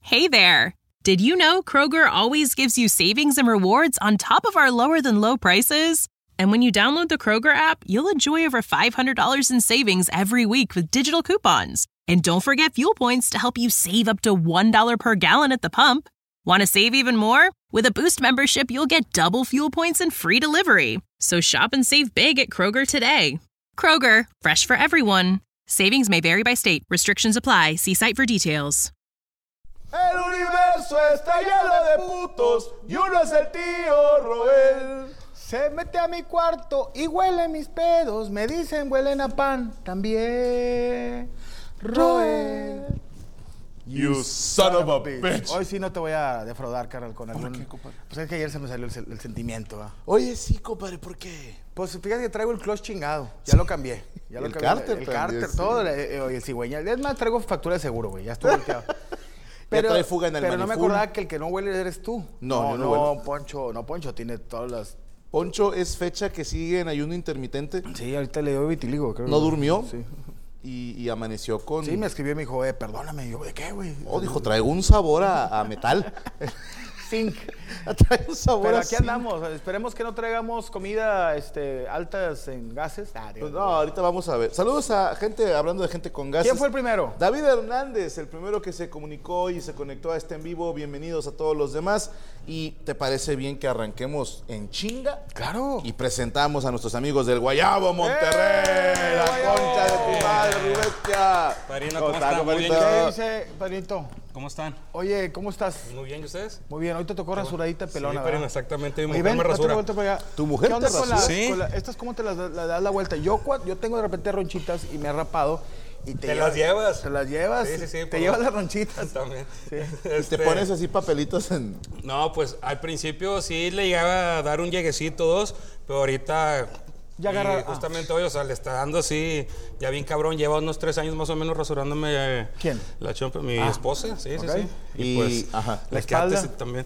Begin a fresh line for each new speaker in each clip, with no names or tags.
Hey there! Did you know Kroger always gives you savings and rewards on top of our lower-than-low prices? And when you download the Kroger app, you'll enjoy over $500 in savings every week with digital coupons. And don't forget fuel points to help you save up to $1 per gallon at the pump. Want to save even more? With a Boost membership, you'll get double fuel points and free delivery. So shop and save big at Kroger today. Kroger, fresh for everyone. Savings may vary by state. Restrictions apply. See site for details.
El universo está lleno de putos y uno es el tío Roel.
Se mete a mi cuarto y huele mis pedos. Me dicen huelen a pan también. Roel.
You son of a bitch.
Hoy sí no te voy a defraudar, carnal, con algún... ¿Qué, compadre? Pues es que ayer se me salió el sentimiento, ¿eh?
Oye, sí, compadre, ¿por qué?
Pues fíjate que traigo el clutch chingado. Ya lo cambié. Ya
el
lo
cárter
el
también,
cárter,
sí.
todo. El cigüeñal. Es más, traigo factura de seguro, güey. Ya estoy volteado.
Ya trae fuga en el
pero no me
manifold.
acordaba que el que no huele eres tú.
No, yo no huelo.
Poncho tiene todas las...
Poncho es fecha que sigue en ayuno intermitente.
Sí, ahorita le dio vitiligo, creo.
No durmió.
Sí.
Y amaneció con...
Sí, me escribió y me dijo, perdóname. Yo, ¿de qué, güey?
Oh, dijo, traigo un sabor a metal.
Zinc.
Trae un sabor
Pero
a
aquí
zinc.
andamos. Esperemos que no traigamos comida altas en gases.
Pues no, ahorita vamos a ver. Saludos a gente, hablando de gente con gases.
¿Quién fue el primero?
David Hernández, el primero que se comunicó y se conectó a este en vivo. Bienvenidos a todos los demás. ¿Y te parece bien que arranquemos en chinga?
Claro.
Y presentamos a nuestros amigos del Guayabo Monterrey. La
Guayabo!
concha de tu madre, Rubestia.
Padrino, ¿cómo
está,
están? Muy bien.
compadrito?
¿Qué dice, padrito?
¿Cómo están?
Oye, ¿cómo estás?
Muy bien, ¿y ustedes?
Muy bien, hoy te tocó rasuradita pelona,
Sí, Padrino,
¿verdad?
exactamente. Mi
Oye,
mujer me
date
rasura.
una vuelta para allá.
¿Tu mujer
¿Qué onda
te
con
rasura?
Sí.
estas cómo te las das la vuelta? Yo tengo de repente ronchitas y me he rapado. Y
¿Te las llevas?
¿Te las llevas?
Sí, sí, sí.
¿Te llevas las ronchitas?
También.
Y te pones así papelitos en...
No, pues al principio sí le llegaba a dar un lleguecito, dos, pero ahorita...
Ya agarra-
justamente hoy, o sea, le está dando así, ya bien cabrón, lleva unos 3 años más o menos rasurándome.
¿Quién?
La chompa, mi esposa, sí,
ok.
sí, sí.
Y,
pues,
ajá.
La
le queda
espalda.
antes también.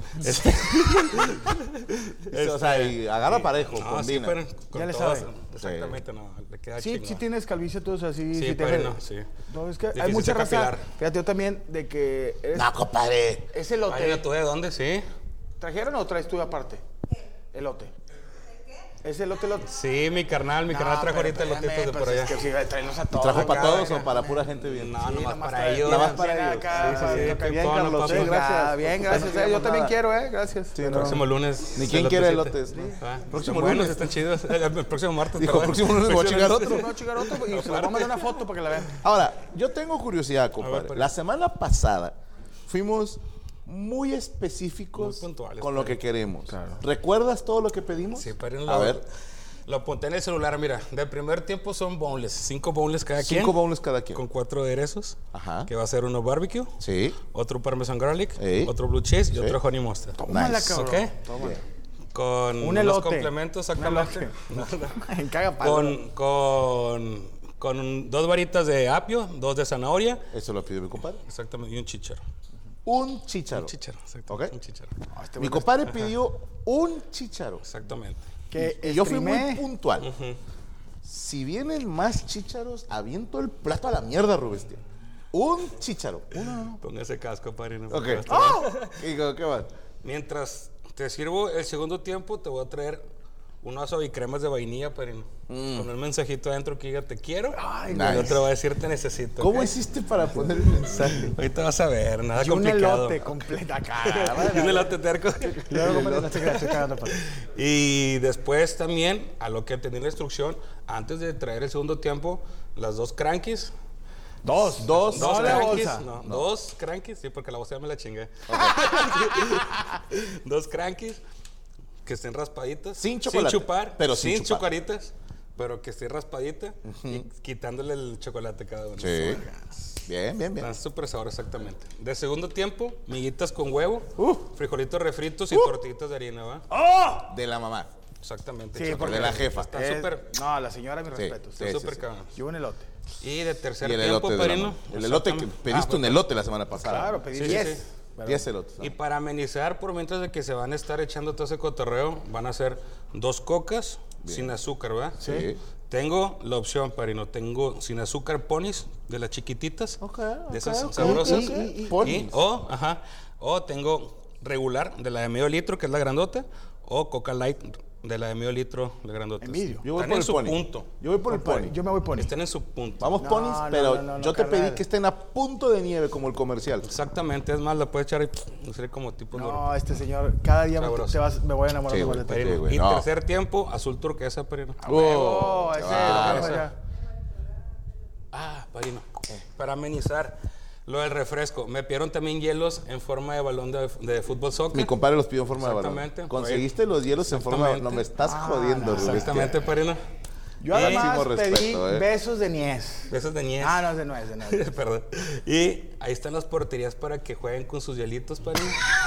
O sea, y agarra parejo,
No, sí,
combina.
pero con
Ya le
todas,
sabe.
exactamente, no, le queda
Sí,
chingón.
sí tienes calvicie tú, o sea, sí.
Sí,
sí te-
padrino, sí.
No, es que hay
Difícil
mucha
de
raza.
capilar.
Fíjate, yo también, de que eres...
No, compadre.
Es elote.
Padrino, ¿tú de dónde? Sí.
¿Trajeron o traes tú aparte? Elote. ¿Es elote?
Sí, mi carnal trajo ahorita elotitos de por allá.
Es que sí, tráenos a todos.
¿Trajo para
acá,
todos
acá.
o para pura gente bien?
No,
Sí,
nomás para
trae-
ellos.
Nada más para
Bien
ellos.
acá,
Sí, sí, sí.
acá, bien,
Pipón,
Carlos.
papi.
Sí, gracias. Bien, gracias.
No
Yo también
nada.
quiero, gracias.
Sí,
El
no.
próximo lunes.
Ni quién quiere elotes, ¿no?
Próximo
lunes.
lunes están chidos. El próximo martes.
Dijo,
perdón.
próximo lunes voy a chingar otro.
No, chingar otro y se le vamos a mandar una foto para que la vean.
Ahora, yo tengo curiosidad, compadre.
pero-
La semana pasada fuimos muy específicos
Muy puntuales,
con lo
padre.
que queremos. ¿Recuerdas todo lo que pedimos?
Sí, padrino,
A ver,
lo apunté en el celular, mira. Del primer tiempo son boneless. 5 boneless cada quien.
5 boneless cada quien.
Con 4 aderezos.
Ajá.
Que va a ser uno barbecue.
Sí.
Otro parmesan garlic.
Sí.
Otro blue cheese y
Sí.
otro honey mustard.
Tómala,
Nice.
cabrón.
¿Ok?
Tómala.
Con
Un
unos
elote.
complementos,
Un
exactamente.
En caga palo.
Con 2 varitas de apio, 2 de zanahoria.
Eso lo pidió mi compadre.
Exactamente. Y un chícharo.
Un chícharo.
Un chícharo, exacto.
¿Ok?
Un chícharo.
Mi compadre pidió un chícharo.
Exactamente.
Que
Y yo fui muy
streamé.
puntual. Si vienen más chícharos, aviento el plato a la mierda, Rubestia. Un chícharo. Uno.
Ponga ese casco, padrino.
Ok.
porque va a estar-
¿Y qué va?
Mientras te sirvo el segundo tiempo, te voy a traer unas suavicremas de vainilla, padrino. Con un mensajito adentro que diga te quiero.
Ay,
Nice.
Y otro va a decir te necesito.
¿Cómo
¿ok?
hiciste para poner el mensaje?
Ahorita vas a ver, nada
Y un
complicado.
elote completo acá.
Y un elote terco.
Luego, compadre, no te creas, estoy cagando, padre.
Y después también, a lo que tenía la instrucción, antes de traer el segundo tiempo, las 2 crankies.
Dos.
Dos
No la
crankies.
bolsa.
No, 2 crankies, sí, porque la bolsa ya me la chingué. 2 crankies que estén raspaditas.
Sin chocolate,
Sin chupar.
pero sin
sin
chupar.
chucaritas. Pero que esté raspadita y quitándole el chocolate a cada uno.
Sí. Bien, bien, bien.
Está súper sabor, exactamente. De segundo tiempo, miguitas con huevo, frijolitos refritos y tortillitas de harina, ¿va?
De la mamá.
Exactamente.
Sí,
chaval.
porque
de la jefa.
Está súper.
No, la señora, mi
Sí,
respeto.
sí,
Está súper cabrón.
Y un elote.
Y de tercer
Y el
tiempo,
elote de la
padrino.
mamá. El elote que
exactamente.
pediste un elote la semana pasada.
Claro, pedí
Sí, sí,
10.
sí.
10 elotes. ¿no?
Y para amenizar, por mientras de que se van a estar echando todo ese cotorreo, van a hacer 2 cocas sin azúcar, ¿verdad?
Sí.
Tengo la opción, padrino. Tengo sin azúcar ponis de las chiquititas. De esas
ok.
sabrosas.
Ponis.
O tengo regular de la de medio litro, que es la grandota. O Coca Light de la de medio litro, la grandota.
Envidio.
Yo voy
Están
por
en
el
su
pony.
punto.
Yo voy por el pony.
Yo me voy pony.
Están en su punto.
Vamos
No,
ponis,
no,
pero
no,
yo te
carnal.
pedí que estén a punto de nieve como el comercial.
Exactamente. Es más, la puedes echar y sería como tipo
No, este señor, cada día
Sabroso.
me voy a enamorar
Sí,
más
güey,
de ti.
sí,
Padrino.
güey,
Y
no.
tercer tiempo, azul turquesa, padrino.
Oh, ese
qué
es
bárbaro.
lo que ya.
Padrino. Para amenizar lo del refresco, me pidieron también hielos en forma de balón de fútbol soccer.
Mi compadre los pidió en forma de balón.
Exactamente.
¿Conseguiste los hielos en forma de balón? No me estás jodiendo, Rubén.
Exactamente, padrino.
Yo además
Máximo
pedí
respeto,
besos de Nies.
Besos de niés.
Ah, no, de nuez, de nuez.
Perdón. Y ahí están las porterías para que jueguen con sus hielitos, padrino.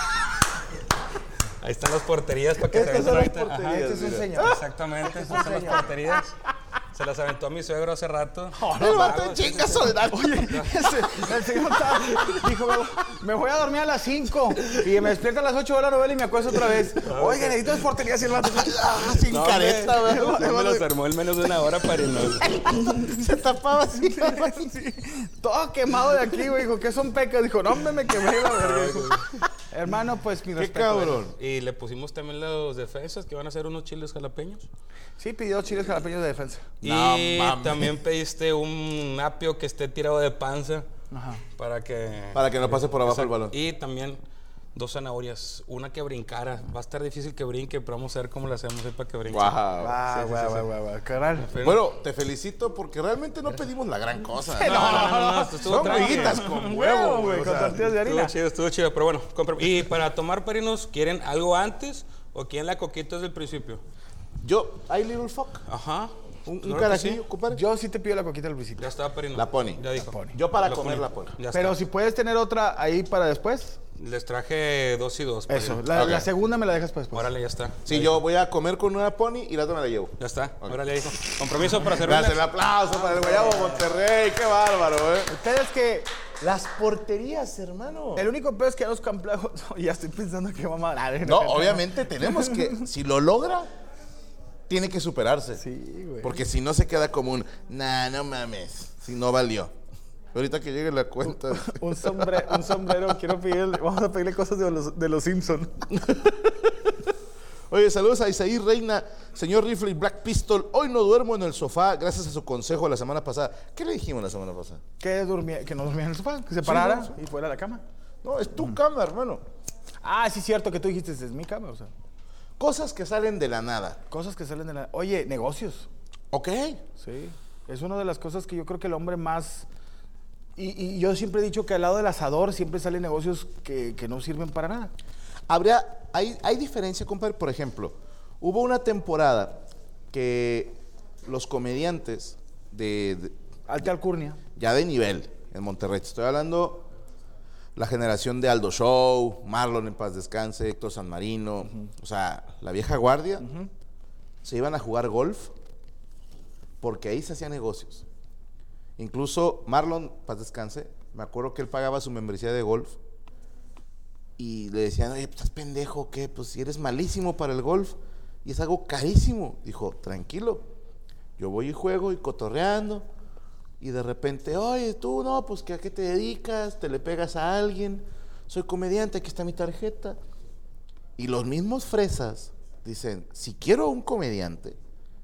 Ahí están las porterías para que
Estas
se
son las
aventen ahorita.
porterías,
Ajá.
este es un señor.
Exactamente, estas son las porterías. Se las aventó a mi suegro hace rato.
El vato chinga soledad.
El señor dijo, me voy a dormir a las 5 y me despierto a las 8 de la novela y me acuesto otra vez. Oiga, necesito las porterías y el vato
Sin
No,
careta,
hombre,
güey.
ya me los armó en menos de una hora, padrino.
Se tapaba así.
Sí, todo quemado de aquí, güey. Dijo, ¿qué son pecas? Dijo, no, hombre, me quemé la verga. Dijo, hermano, pues mi
Qué
respeto.
cabrón.
Y le pusimos también los defensas, que van a ser unos chiles jalapeños.
Sí, pidió chiles jalapeños de defensa.
Y
No mames.
también pediste un apio que esté tirado de panza.
Ajá.
Para que
No pase por abajo el balón.
Y también 2 zanahorias. Una que brincara. Va a estar difícil que brinque, pero vamos a ver cómo le hacemos ahí para que brinque.
Guau.
Guau. Carnal.
Bueno, te felicito porque realmente no pedimos la gran cosa.
No, esto estuvo
Son
tranqui.
huevitas con huevo, güey.
Con tortillas de harina.
Estuvo chido, pero bueno. Y para tomar, padrinos, ¿quieren algo antes o quieren la coquita desde el principio?
Yo, ¿hay Little Fuck?
Ajá.
Un
Claro que
carajillo,
sí.
compadre.
Yo sí te pido la coquita al principio.
Ya está, padrino.
La pony.
Ya dijo.
Yo para
La
comer
pony.
la pony.
Ya
Pero
está.
si puedes tener otra ahí para después.
Les traje 2 y 2.
Eso.
padrino.
Ok.
La segunda me la dejas para después.
Órale, ya está.
Sí, yo voy a comer con una pony y la otra me la llevo.
Ya está. Órale, hijo. Compromiso para hacer
Gracias, el aplauso para el Guayabo Monterrey. Qué bárbaro,
Ustedes que
Las porterías, hermano.
el único peor es que a los complejos. Ya estoy pensando que mamá.
No, obviamente tenemos que, si lo logra, tiene que superarse.
Sí, güey.
Porque si no se queda como un, nah, no mames, si no valió. Ahorita que llegue la cuenta.
Un sombrero, quiero pedirle, vamos a pedirle cosas de los Simpsons.
Oye, saludos a Isaí Reina, señor Rifle y Black Pistol. Hoy no duermo en el sofá gracias a su consejo la semana pasada. ¿Qué le dijimos la semana pasada?
Que no dormía en el sofá, que se parara
no,
y fuera a la cama.
No, es tu cama, hermano.
Ah, sí, cierto que tú dijiste, es mi cama, o sea.
Cosas que salen de la nada.
Cosas que salen de la... Oye, negocios.
Ok.
Sí. Es una de las cosas que yo creo que el hombre más... Y yo siempre he dicho que al lado del asador siempre salen negocios que no sirven para nada.
Hay diferencia, compadre. Por ejemplo, hubo una temporada que los comediantes
Alta alcurnia.
ya de nivel en Monterrey, te estoy hablando la generación de Aldo Show, Marlon en paz descanse, Héctor San Marino, o sea, la vieja guardia, se iban a jugar golf porque ahí se hacían negocios. Incluso Marlon, paz descanse, me acuerdo que él pagaba su membresía de golf y le decían, oye, ¿estás pendejo o qué? Pues si eres malísimo para el golf y es algo carísimo. Dijo, tranquilo, yo voy y juego y cotorreando y de repente, oye, tú no, pues ¿a qué te dedicas? ¿Te le pegas a alguien? Soy comediante, aquí está mi tarjeta. Y los mismos fresas dicen, si quiero un comediante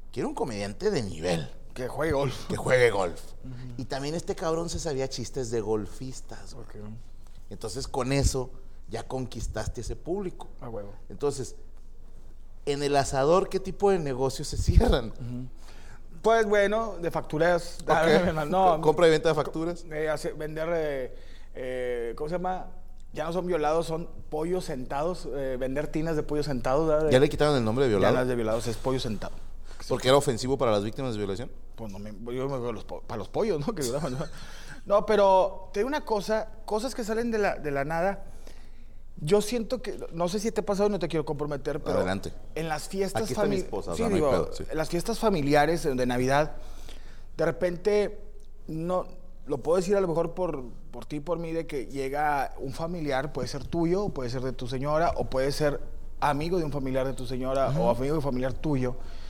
de nivel.
Que juegue golf.
Que juegue golf. Y también este cabrón se sabía chistes de golfistas. Güey.
Okay.
Entonces con eso ya conquistaste ese público.
A huevo.
Entonces, en el asador, ¿qué tipo de negocios se cierran?
Pues bueno, de facturas.
Ok.
No,
Compra y venta de facturas.
vender, ¿cómo se llama? Ya no son violados, son pollos sentados. Vender tinas de pollos sentados. ¿verdad?
Ya le quitaron el nombre de
Ya
violado.
no es de violados, es pollo sentado.
Porque era ofensivo para las víctimas de violación.
Pues no yo me veo para los pollos, ¿no? Que violaban, ¿no? No, pero te digo una cosa, cosas que salen de la nada. Yo siento que, no sé si te ha pasado, no te quiero comprometer, pero
Adelante.
en las fiestas
Aquí está mi esposa, o
sí,
sea, no hay
digo,
pedo, sí.
en las fiestas familiares de Navidad, de repente, no, lo puedo decir a lo mejor por ti y por mí, de que llega un familiar, puede ser tuyo, puede ser de tu señora, o puede ser amigo de un familiar de tu señora, o amigo de un familiar tuyo,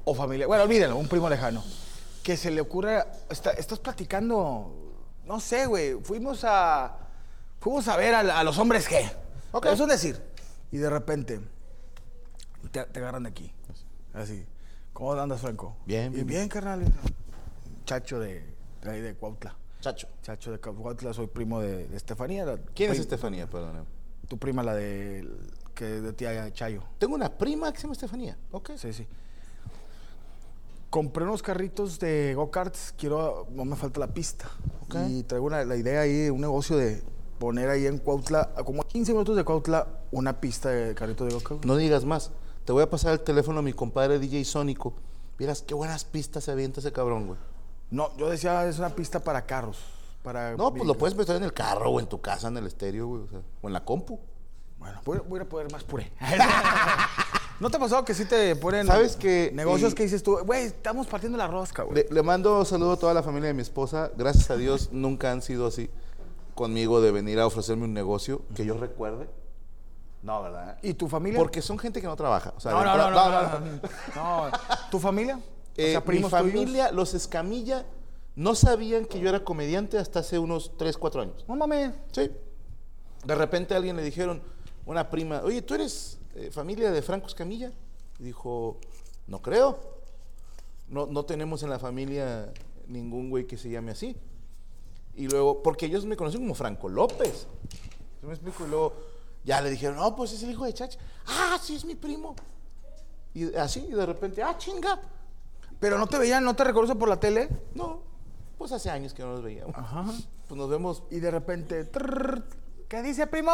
o familiar, bueno, olvídenlo, un primo lejano, que se le ocurra, estás platicando, no sé, güey, fuimos a ver a los hombres G.
Ok.
Eso es decir. Y de repente, te agarran de aquí, así. ¿Cómo andas, Franco?
Bien,
Y
bien,
bien, carnal. Chacho de ahí de Cuautla. Chacho de Cuautla, soy primo de Estefanía.
¿Quién es Estefanía? Perdón.
Tu prima, la de tía Chayo.
Tengo una prima que se llama Estefanía. Ok.
Sí. Compré unos carritos de go-karts, no me falta la pista.
Okay.
Y traigo la idea ahí de un negocio de poner ahí en Cuautla, como a 15 minutos de Cuautla, una pista de carritos de go-karts.
No digas más. Te voy a pasar el teléfono a mi compadre DJ Sónico. Vieras qué buenas pistas se avienta ese cabrón, güey.
No, yo decía, es una pista para carros.
No, pues lo puedes meter en el carro o en tu casa, en el estéreo, güey. O en la compu.
Bueno, voy a poner más puré. ¿No te ha pasado que sí te ponen
¿Sabes qué?
negocios que dices tú, güey, estamos partiendo la rosca, güey?
Le mando saludo a toda la familia de mi esposa. Gracias a Dios nunca han sido así conmigo de venir a ofrecerme un negocio que yo recuerde. No, ¿verdad?
¿Y tu familia?
Porque son gente que no trabaja. O sea,
no. ¿Tu familia? O sea,
mi
primos
familia,
tuyos.
los Escamilla, no sabían que yo era comediante hasta hace unos 3, 4 años.
No mames.
Sí. De repente a alguien le dijeron, una prima, oye, ¿tú eres familia de Franco Escamilla? Y dijo, no creo. No tenemos en la familia ningún güey que se llame así. Y luego, porque ellos me conocen como Franco López. ¿Sí me explico? Y luego ya le dijeron, no, pues es el hijo de Chacha. Ah, sí, es mi primo. Y así, y de repente, chinga.
¿Pero no te veían, no te reconocen por la tele?
No, pues hace años que no nos veíamos.
Ajá.
Pues nos vemos.
Y de repente, ¿qué dice, primo?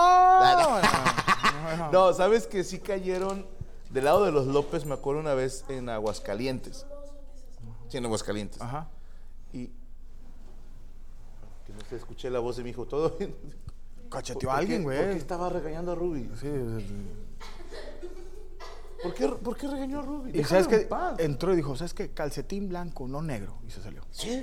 No, sabes que sí cayeron del lado de los López, me acuerdo una vez en Aguascalientes. Sí, en Aguascalientes.
Ajá.
Y que no sé, escuché la voz de mi hijo, todo bien.
Cacheteó a alguien, güey.
¿Por qué estaba regañando a Ruby?
Sí.
¿Por qué regañó a Ruby?
Y sabes que entró y dijo, ¿sabes qué? Calcetín blanco, no negro. Y se salió.
Sí.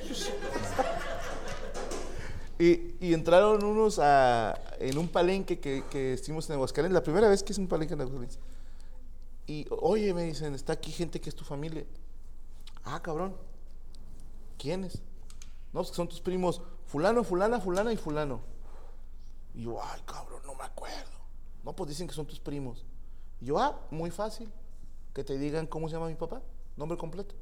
Y entraron unos en un palenque que estuvimos en Aguascalientes, la primera vez que es un palenque en Aguascalientes. Y, oye, me dicen, está aquí gente que es tu familia. Ah, cabrón. ¿Quiénes? No, pues que son tus primos, fulano, fulana, fulana y fulano. Y yo, ay, cabrón, no me acuerdo. No, pues dicen que son tus primos. Y yo, muy fácil. Que te digan cómo se llama mi papá, nombre completo.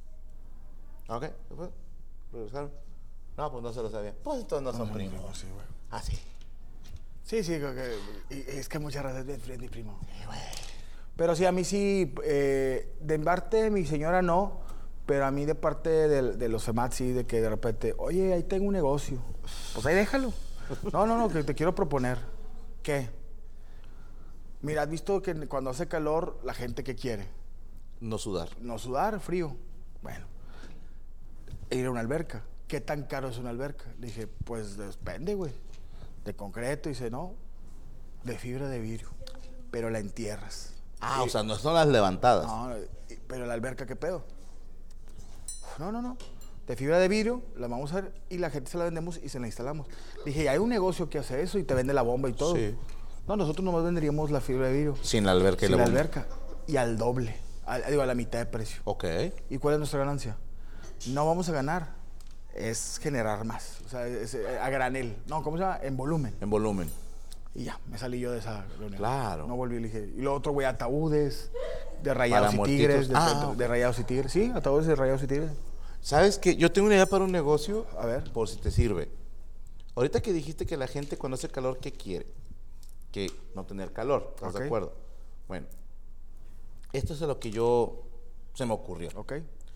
Ok, regresaron. No, pues no se lo sabían. Pues entonces no son primos.
Sí, güey.
Ah, sí.
Sí, es que muchas gracias de mi primo.
Sí, güey.
Pero sí, a mí sí, de parte de mi señora no, pero a mí de parte de los FEMAT sí, de que de repente, oye, ahí tengo un negocio. Pues ahí déjalo. No, que te quiero proponer. ¿Qué? Mira, ¿has visto que cuando hace calor, la gente qué quiere?
No sudar.
No sudar, frío. Bueno, ir a una alberca. ¿Qué tan caro es una alberca? Le dije, pues depende, güey. De concreto, dice, no, de fibra de vidrio, pero la entierras.
O sea, no son las levantadas.
No, pero la alberca, ¿qué pedo? No. De fibra de vidrio, la vamos a ver y la gente se la vendemos y se la instalamos. Dije, hay un negocio que hace eso y te vende la bomba y todo.
Sí.
No, nosotros nomás venderíamos la fibra de vidrio.
Sin la alberca y
Sin
la
la
bomba.
alberca. Y al doble. A la mitad de precio.
Ok.
¿Y cuál es nuestra ganancia? No vamos a ganar. Es generar más. O sea, es a granel. No, ¿cómo se llama? En volumen.
En volumen.
Y ya, me salí yo de esa reunión.
Claro.
No volví, le dije. Y lo otro, güey, ataúdes de Rayados
Para
y
muertitos.
Tigres.
Ok.
De Rayados y Tigres. Sí, ataúdes de Rayados y Tigres.
¿Sabes qué? Yo tengo una idea para un negocio.
A ver.
Por si te sirve. Ahorita que dijiste que la gente cuando hace calor, ¿qué quiere? Que no tener calor. ¿Estás de acuerdo? Bueno. Esto es a lo que se me ocurrió.
Ok.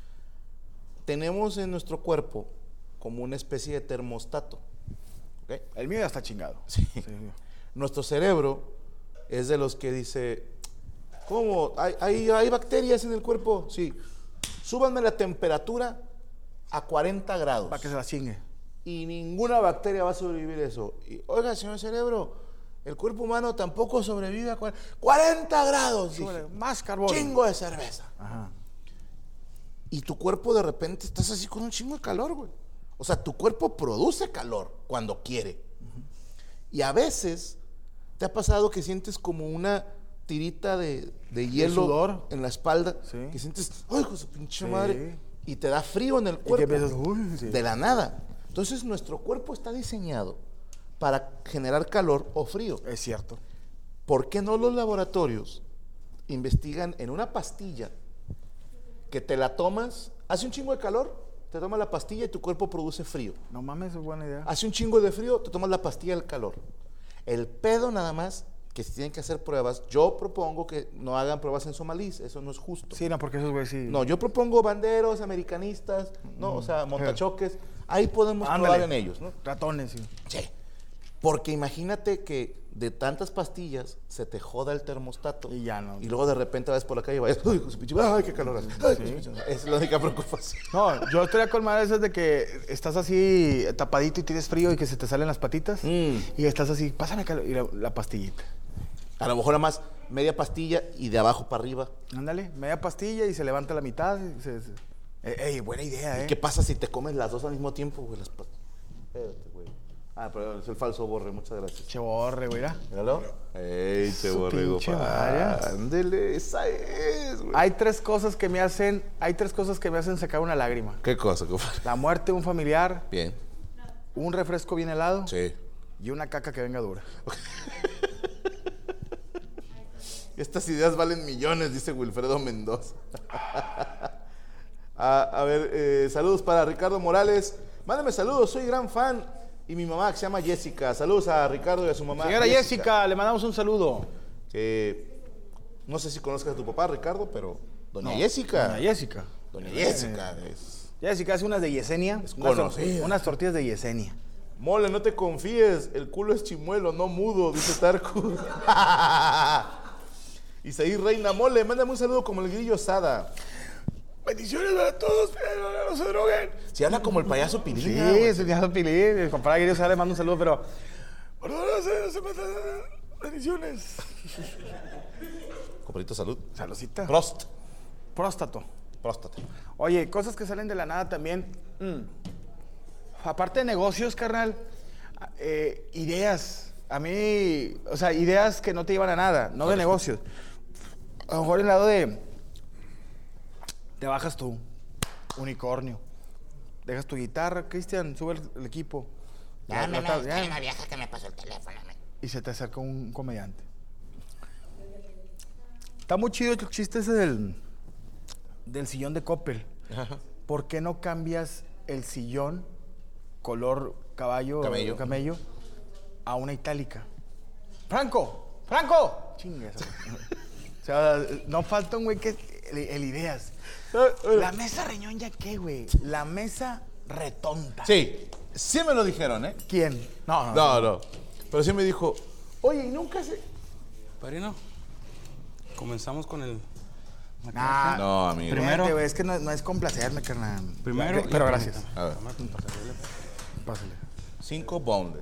Tenemos en nuestro cuerpo como una especie de termostato. ¿Ok?
El mío ya está chingado.
Sí. Nuestro cerebro es de los que dice, ¿cómo? ¿Hay bacterias en el cuerpo? Sí. Súbanme la temperatura a 40 grados.
Para que se la chingue.
Y ninguna bacteria va a sobrevivir eso. Y, oiga, señor cerebro, el cuerpo humano tampoco sobrevive a 40 grados.
Súbele, más carbón.
Chingo de cerveza.
Ajá.
Y tu cuerpo de repente estás así con un chingo de calor, güey. O sea, tu cuerpo produce calor cuando quiere. Y a veces te ha pasado que sientes como una tirita de hielo
sudor.
en la espalda,
Sí.
que sientes, ay, con su pinche
Sí.
madre, y te da frío en el
Y que
cuerpo,
empiezas, uy, sí.
de la nada. Entonces, nuestro cuerpo está diseñado para generar calor o frío.
Es cierto.
¿Por qué no los laboratorios investigan en una pastilla que te la tomas, hace un chingo de calor, te tomas la pastilla y tu cuerpo produce frío?
No mames, es buena idea.
Hace un chingo de frío, te tomas la pastilla del calor. El pedo nada más, que si tienen que hacer pruebas, yo propongo que no hagan pruebas en somalíes, eso no es justo.
Sí, no, porque esos güeyes sí.
No, yo propongo banderos, americanistas, ¿no? O sea, montachoques, ahí podemos probar en ellos, ¿no?
Ratones, sí.
Sí. Porque imagínate que de tantas pastillas se te joda el termostato.
Y ya no.
Y luego de repente vas por la calle y vas, ¡ay, ay, qué calor hace! Ay, es la única preocupación.
No, yo estaría con madre esas de que estás así tapadito y tienes frío y que se te salen las patitas. Y estás así, pásame calor. Y la pastillita.
A lo mejor nada más media pastilla y de abajo para arriba.
Ándale, media pastilla y se levanta la mitad. Ey, buena idea,
¿Qué pasa si te comes las dos al mismo tiempo, güey? Espérate, güey. Ah, pero es el falso borre, muchas gracias.
Che borre, güey, ¿verdad?
Míralo. ¡Ey, che borrego!
pinche madre.
Ándele, esa es, güey.
Hay tres cosas que me hacen sacar una lágrima.
¿Qué cosa, compadre?
La muerte de un familiar,
Bien.
un refresco bien helado
Sí.
y una caca que venga dura.
Estas ideas valen millones, dice Wilfredo Mendoza. A ver, saludos para Ricardo Morales. Mándame saludos, soy gran fan. Y mi mamá, que se llama Jessica. Saludos a Ricardo y a su mamá.
Señora Jessica, le mandamos un saludo.
No sé si conozcas a tu papá, Ricardo, pero doña Jessica.
Doña Jessica.
Doña Jessica.
Jessica hace unas de Yesenia.
conocida.
Unas tortillas de Yesenia.
Mole, no te confíes, el culo es chimuelo, no mudo, dice Tarku. Isaí Reina, Mole, mándame un saludo como el Grillo Sada.
Bendiciones para todos, pero no se droguen.
Se habla como el payaso Pilín.
Sí,
güey.
es el payaso Pilín. El compadre Grillo Sada le manda un saludo, pero... Por favor, no se metan. Bendiciones.
Compadrito, salud.
Saludcita.
Próstata.
Próstata. Oye, cosas que salen de la nada también. Aparte de negocios, carnal, ideas. A mí, o sea, ideas que no te llevan a nada, no de negocios. A lo mejor en el lado de... Te bajas tú, unicornio. Dejas tu guitarra, Cristian, sube el equipo.
Dame una vieja que me pasó el teléfono.
Y se te acerca un comediante. Está muy chido el chiste ese del sillón de Coppel. ¿Por qué no cambias el sillón color camello a una itálica? ¡Franco! Chingue eso. O sea, no falta un güey que... El ideas. La mesa reñón ya qué, güey. La mesa retonta.
Sí me lo dijeron, ¿eh?
¿Quién?
No. Pero sí me dijo, oye, y nunca se...
Padrino, comenzamos con el...
Nah,
No, amigo.
Primero-
güey, es que no es complacerme, carnal.
Primero-
Pero gracias.
A ver,
Pásale.
5 boneless.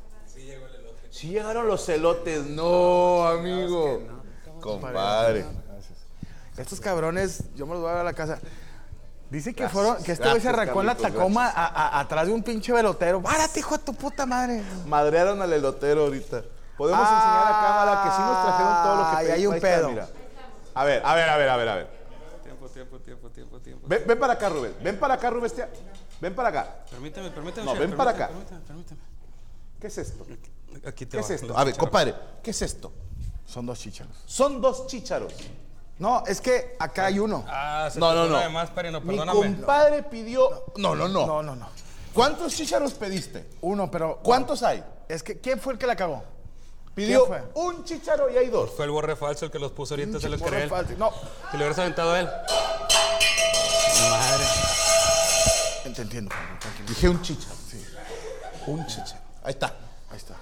Sí llegaron los elotes. No, amigo. Compadre.
Estos cabrones, yo me los voy a ver a la casa. Dice que
Gracias,
que este güey se
gracias,
arrancó en la
Carlitos,
Tacoma atrás de un pinche velotero. ¡Párate, hijo de tu puta madre!
Madrearon al elotero ahorita. Podemos enseñar a cámara que sí nos trajeron todo lo que
Ay, hay un
Ahí está,
pedo.
mira. A ver.
Tiempo.
Ven para acá, Rubén. Ven para acá, Rubén. Ven para acá.
Permíteme.
No,
chef,
ven para acá.
Permíteme.
¿Qué es esto?
Aquí te
¿Qué
va.
es esto?
los
A ver,
chícharos.
compadre, ¿qué es esto?
Son dos chícharos.
Son 2 chícharos.
No, es que acá hay uno.
Ah, se
No.
te fue además, Padrino,
Mi
perdóname.
compadre pidió... No.
No.
¿Cuántos chícharos pediste?
Uno, pero...
¿Cuántos hay?
Es que, ¿quién fue el que la cagó?
Pidió
¿Quién
un chícharo y hay 2.
Fue el borre falso el que los puso ahorita, se los cree él.
No,
Si le hubieras aventado a él. Madre.
te entiendo, tranquilo.
Dije un chícharo. Sí. Un chícharo. Ahí está.
Ahí está.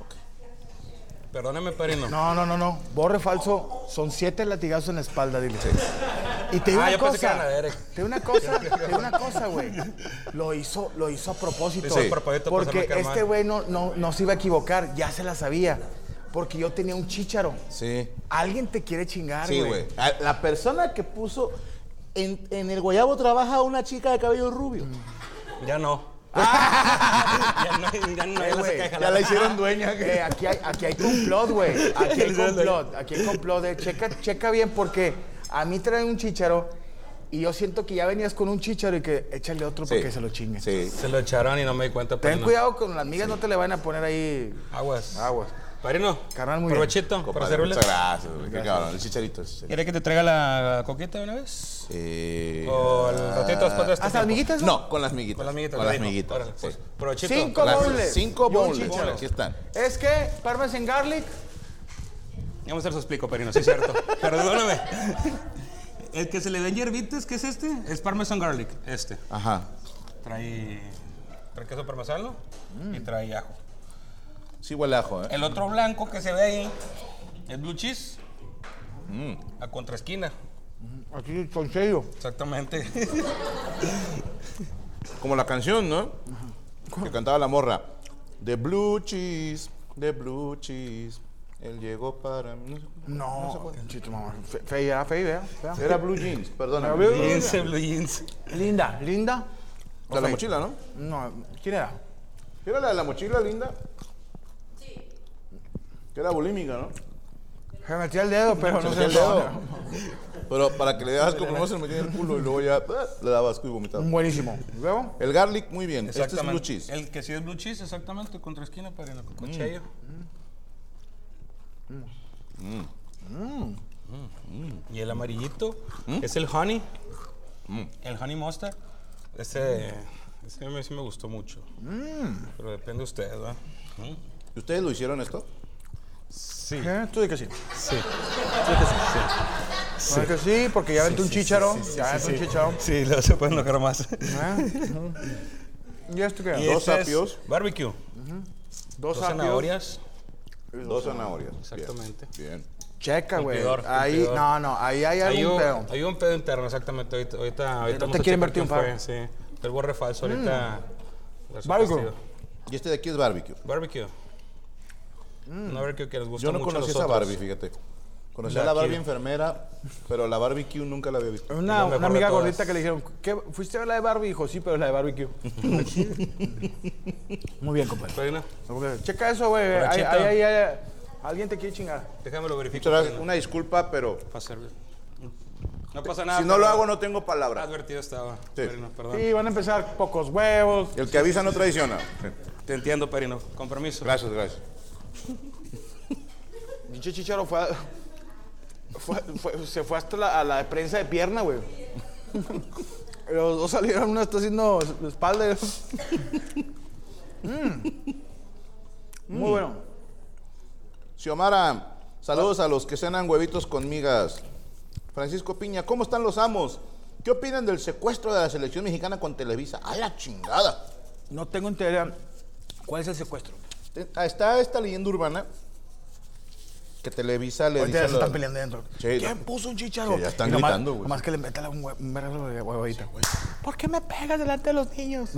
Perdóneme, Padrino.
No. Borre falso, son 7 latigazos en la espalda, dile. Y te digo una
yo pensé que
cosa.
era la Derek.
Te digo una cosa, güey. Lo hizo a propósito.
Sí. A propósito, para
Porque
hacerme quedar
este
mal.
güey no se iba a equivocar, ya se la sabía. Porque yo tenía un chícharo.
Sí.
Alguien te quiere chingar,
Sí, güey. La persona que puso en el guayabo trabaja una chica de cabello rubio.
Ya no. Ya no se queja.
Ya la hicieron dueña.
Aquí hay complot, güey. Aquí hay complot. Checa bien porque a mí traen un chícharo y yo siento que ya venías con un chícharo y que échale otro para que se lo chinguen.
Sí.
Se lo echaron y no me di cuenta.
Ten cuidado con las migas, no te le van a poner ahí
Aguas.
aguas.
Padrino,
Carnal, muy bien.
provechito para
Compadre,
servirle.
muchas gracias, güey. Qué cabrón. El chicharito.
¿Quiere que te traiga la coquita de una vez? ¿O el ratito después de este
¿Hasta las
tiempo?
miguitas?
No, con las miguitas.
Con las miguitas.
Con las
padrino.
miguitas.
Órale, pues,
sí.
provechito.
5
Gracias.
boneless.
5
Y un
boneless.
chícharo.
Aquí están.
Es que parmesan garlic.
Vamos a ver su explico, Perino, sí es cierto. Perdóname. El que se le den hierbitas, ¿qué es este? Es Parmesan Garlic, este.
Ajá.
Trae queso parmesano y trae ajo.
Sí huele a ajo, ¿eh?
El otro blanco que se ve ahí es blue cheese. A contraesquina.
Aquí con sello.
Exactamente.
Como la canción, ¿no? Que cantaba la morra. The blue cheese, the blue cheese. Él llegó para...
No, chito, mamá. Fea.
Era blue jeans, perdona.
Blue
Blue jeans.
Linda.
La de la mochila, ¿no?
No, ¿quién era?
¿Era la de la mochila, linda? Sí. Que era bulímica, ¿no?
Se metía el dedo, pero no
Se
se
metía el dedo. Pero para que le das asco, primero se le metía en el culo y luego ya le daba asco y vomitaba.
Buenísimo. ¿Luego?
El garlic, muy bien. Este es
Exactamente.
blue cheese.
El que sí es blue cheese, exactamente, contraesquina, Perino, con cuchillo. Y el amarillito es el honey. El honey mustard. Ese a mí sí me gustó mucho. Pero depende de ustedes, ¿verdad?
¿Y ustedes lo hicieron esto?
Sí.
Tú di que sí.
Sí.
Sí. Que sí, porque ya vente un chícharo. Ya vente un chícharo.
Sí, lo se pueden lograr más.
¿Y esto qué?
Y
Dos
este es
apios.
Barbecue.
Dos
Dos
apios.
zanahorias.
2 zanahorias.
Exactamente.
Bien.
Checa, güey.
Cumplidor,
Ahí,
cumplidor.
ahí hay algún pedo.
Hay un pedo interno, exactamente. Ahorita
no te
vamos a
quieren
checar
invertir un
quién
par.
fue, sí. El borre falso ahorita.
Barbecue.
Y este de aquí es barbecue.
Barbecue. Un barbecue que les gusta
Yo no
mucho a
conocí esa
nosotros.
Barbie, fíjate. Conocí
La
a la Barbie
aquí.
enfermera, pero la barbecue nunca la había visto.
Una
mejor de
amiga
todas.
gordita que le dijeron, ¿qué? ¿Fuiste a ver la de Barbie? Dijo, sí, pero la de barbecue. Muy bien, compadre.
Perino,
Checa eso, güey.
Borrachito.
Ahí. Alguien te quiere chingar.
déjame lo verifico.
Muchas gracias.
Perino,
Una disculpa, pero
para servir. No pasa nada.
si no lo
pero
hago no tengo palabra.
Advertido estaba.
Sí.
Perino, perdón.
Sí, van a empezar pocos huevos.
El que avisa no traiciona. Sí.
Te entiendo, Perino. Con permiso.
Gracias.
Pinche Chicharo se fue hasta a la prensa de pierna, güey. Los dos salieron, uno está haciendo espalda. Muy bueno.
Xiomara, saludos a los que cenan huevitos con migas. Francisco Piña, ¿cómo están los amos? ¿Qué opinan del secuestro de la selección mexicana con Televisa? ¡A la chingada!
No tengo idea. ¿Cuál es el secuestro?
Está esta leyenda urbana que Televisa le
Ahorita
dice
ya se están peleando dentro.
Sí,
¿Quién
no.
puso un chicharo?
Sí, ya están
Y nomás-
gritando, güey.
Nomás que le meta un verbo de huevadita. ¿Por qué me pegas delante de los niños?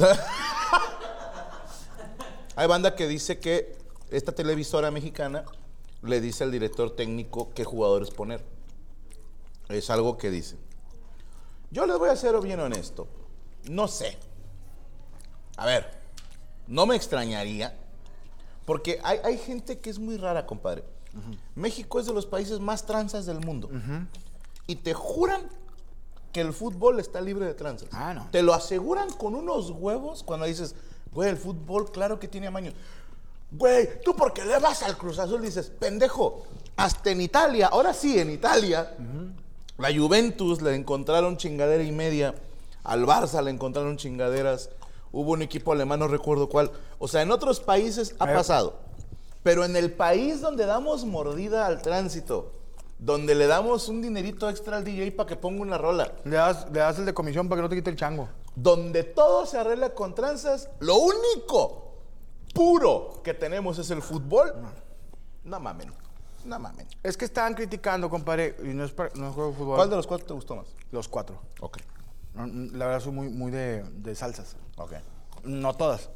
Hay banda que dice que esta televisora mexicana le dice al director técnico qué jugadores poner. Es algo que dice. Yo les voy a ser bien honesto. No sé. A ver, no me extrañaría. Porque hay gente que es muy rara, compadre. México es de los países más tranzas del mundo. Y te juran que el fútbol está libre de tranzas.
Ah, no.
Te lo aseguran con unos huevos cuando dices, güey, el fútbol claro que tiene amaños. Güey, tú porque le vas al Cruz Azul dices, pendejo, hasta en Italia, ahora sí, en Italia, la Juventus le encontraron chingadera y media, al Barça le encontraron chingaderas, hubo un equipo alemán, no recuerdo cuál. O sea, en otros países ha pasado. Pero en el país donde damos mordida al tránsito, donde le damos un dinerito extra al DJ para que ponga una rola,
Le das el de comisión para que no te quite el chango.
donde todo se arregla con tranzas, lo único puro que tenemos es el fútbol. No mamen.
Es que estaban criticando, compadre, y no es juego de fútbol.
¿Cuál de los cuatro te gustó más?
Los 4.
Ok.
La verdad soy muy de salsas.
Ok.
No todas.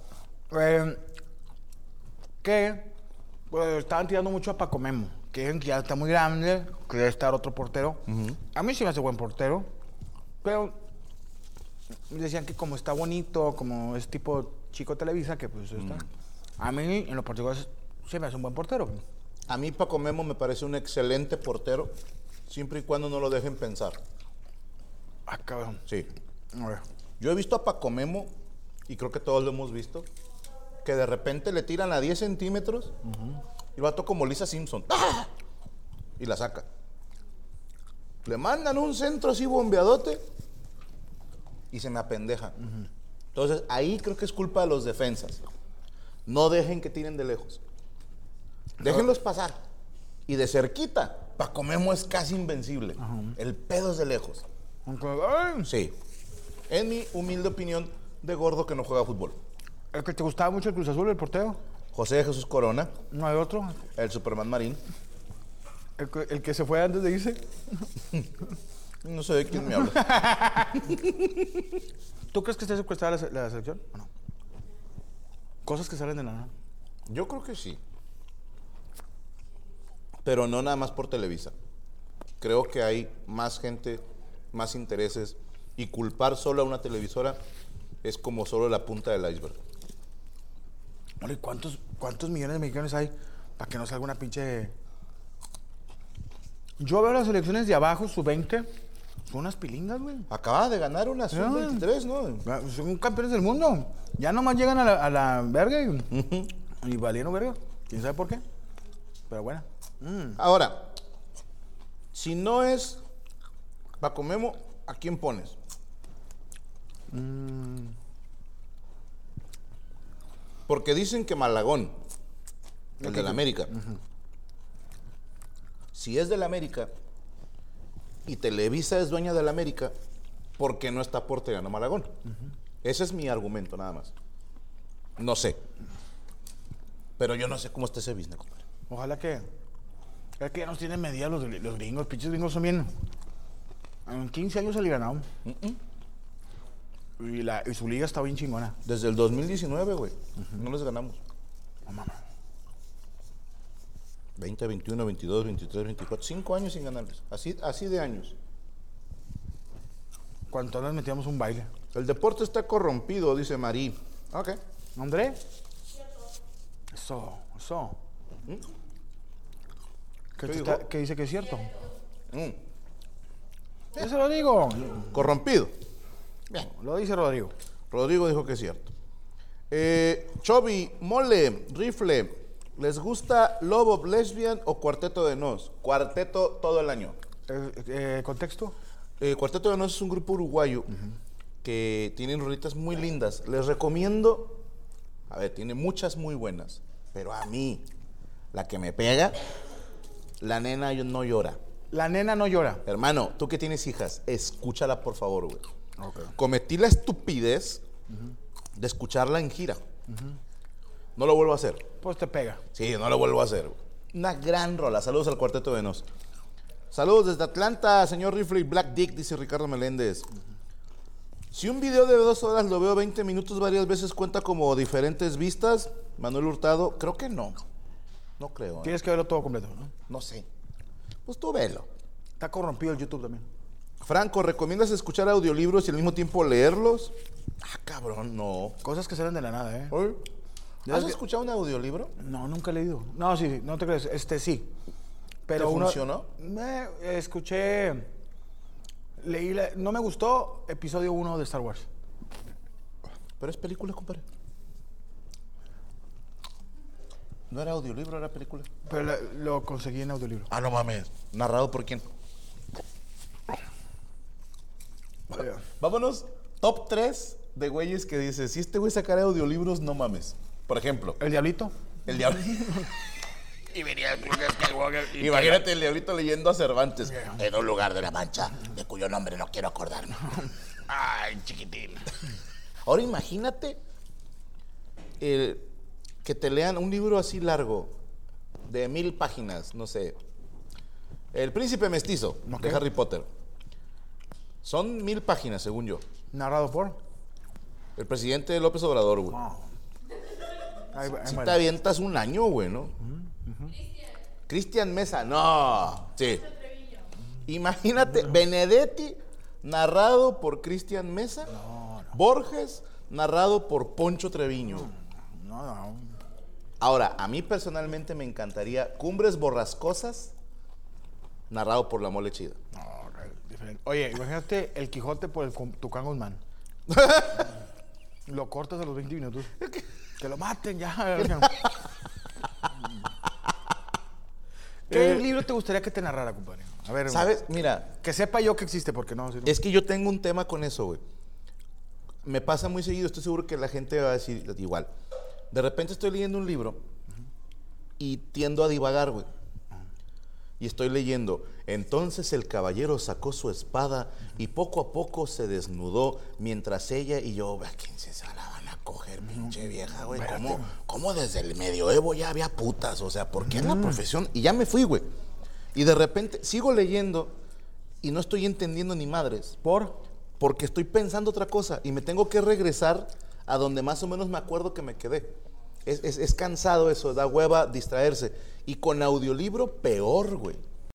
Estaban tirando mucho a Paco Memo. Que dicen que ya está muy grande, que debe estar otro portero. A mí sí me hace buen portero. Pero decían que como está bonito, como es tipo Chico Televisa, que pues está. A mí, en los particulares, se me hace un buen portero.
A mí Paco Memo me parece un excelente portero, siempre y cuando no lo dejen pensar.
Ah, cabrón.
Sí.
A ver.
Yo he visto a Paco Memo, y creo que todos lo hemos visto, que de repente le tiran a 10 centímetros y el vato como Lisa Simpson. ¡Ah! Y la saca. Le mandan un centro así bombeadote y se me apendeja. Entonces, ahí creo que es culpa de los defensas. No dejen que tiren de lejos. Déjenlos pasar. Y de cerquita, Paco Memo es casi invencible. El pedo es de lejos.
Ay,
Sí. En mi humilde opinión de gordo que no juega fútbol.
¿el que te gustaba mucho el Cruz Azul, el portero?
José de Jesús Corona,
No hay otro.
el Superman Marín.
El que se fue antes de irse.
No sé de quién me habla.
¿Tú crees que esté secuestrada la selección o no? Cosas que salen de la nada.
Yo creo que sí. Pero no nada más por Televisa. Creo que hay más gente, más intereses. Y culpar solo a una televisora es como solo la punta del iceberg.
Oye, ¿cuántos millones de mexicanos hay para que no salga una pinche... Yo veo las selecciones de abajo, sub-20, son unas pilingas, güey.
Acaba de ganar una sub-23, ¿no?
Son campeones del mundo. Ya nomás llegan a la verga y valieron verga. ¿Quién sabe por qué? Pero bueno.
Ahora, si no es Paco Memo, ¿a quién pones? Porque dicen que Malagón, el del América. Si es del América y Televisa es dueña del América, ¿por qué no está portereando Malagón? Ese es mi argumento, nada más. No sé. Pero yo no sé cómo está ese business, compadre.
Ojalá que... Es que ya nos tienen medidas los gringos. Pinches gringos son bien... En 15 años se le ganaron. Y su liga está bien chingona.
Desde el 2019, güey. No les ganamos.
No mames.
20, 21, 22, 23, 24. 5 años sin ganarles. Así de años.
Cuando nos metíamos un baile.
El deporte está corrompido, dice Marí. Ok.
¿André? Eso. ¿Qué dice que es cierto? Eso lo digo.
Corrompido.
Bien. Lo dice Rodrigo.
Rodrigo dijo que es cierto. Chovy, Mole, Rifle, ¿les gusta Love of Lesbian o Cuarteto de Nos? Cuarteto todo el año.
¿Contexto?
Cuarteto de Nos es un grupo uruguayo que tienen rolitas muy lindas. Les recomiendo, a ver, tiene muchas muy buenas, pero a mí, la que me pega, La Nena No Llora.
La nena no llora.
Hermano, tú que tienes hijas, escúchala por favor, güey.
Okay.
Cometí la estupidez de escucharla en gira. No lo vuelvo a hacer.
Pues te pega.
Sí, no lo vuelvo a hacer. Una gran rola. Saludos al Cuarteto de Nos. Saludos desde Atlanta, señor Rifle y Black Dick, dice Ricardo Meléndez. Si un video de 2 horas lo veo 20 minutos varias veces, ¿cuenta como diferentes vistas? Manuel Hurtado, creo que no. No creo.
Tienes que verlo todo completo, ¿no?
No sé. Pues tú velo.
Está corrompido el YouTube también.
Franco, ¿recomiendas escuchar audiolibros y al mismo tiempo leerlos? Ah, cabrón, no.
Cosas que salen de la nada, ¿eh?
¿Oye?
Ya
¿Has
es que-
escuchado un audiolibro?
No, nunca he leído. No, sí, no te crees. Sí. Pero
¿Te funcionó?
Escuché... no me gustó episodio 1 de Star Wars.
Pero es película, compadre. No era audiolibro, era película.
Pero lo conseguí en audiolibro.
Ah, no mames. ¿Narrado por quién? Vámonos. Top 3 de güeyes que dices, si este güey sacara audiolibros, no mames. Por ejemplo,
¿El Diablito?
el diablo.
Y venía el Luke Skywalker y
Imagínate el diablito leyendo a Cervantes.
en un lugar de la Mancha, de cuyo nombre no quiero acordarme. Ay, chiquitín.
Ahora imagínate que te lean un libro así largo, de 1000 páginas, no sé. El Príncipe Mestizo, de Harry Potter. Son 1000 páginas, según yo.
¿Narrado por?
El presidente López Obrador, güey. Si te avientas un año, güey, ¿no? Cristian Mesa, no. Sí. Imagínate, Benedetti, narrado por Cristian Mesa. Borges, narrado por Poncho Treviño.
No.
Ahora, a mí personalmente me encantaría Cumbres Borrascosas, narrado por La Mole Chida.
No, diferente. Oye, imagínate el Quijote por el Tucán Guzmán. Lo cortas a los 20 minutos. Que lo maten ya. ¿Qué libro te gustaría que te narrara, compadre? A ver,
¿Sabes? Mira,
que sepa yo que existe, porque no.
es que yo tengo un tema con eso, güey. Me pasa muy seguido, estoy seguro que la gente va a decir igual. De repente estoy leyendo un libro y tiendo a divagar, güey. Y estoy leyendo. Entonces el caballero sacó su espada y poco a poco se desnudó mientras ella y yo, ¿a quién se la van a coger, pinche vieja, güey? ¿Cómo desde el medioevo ya había putas? O sea, ¿por qué en la profesión? Y ya me fui, güey. Y de repente sigo leyendo y no estoy entendiendo ni madres. Porque estoy pensando otra cosa y me tengo que regresar a donde más o menos me acuerdo que me quedé. Es cansado eso, da hueva distraerse. Y con audiolibro, peor, güey.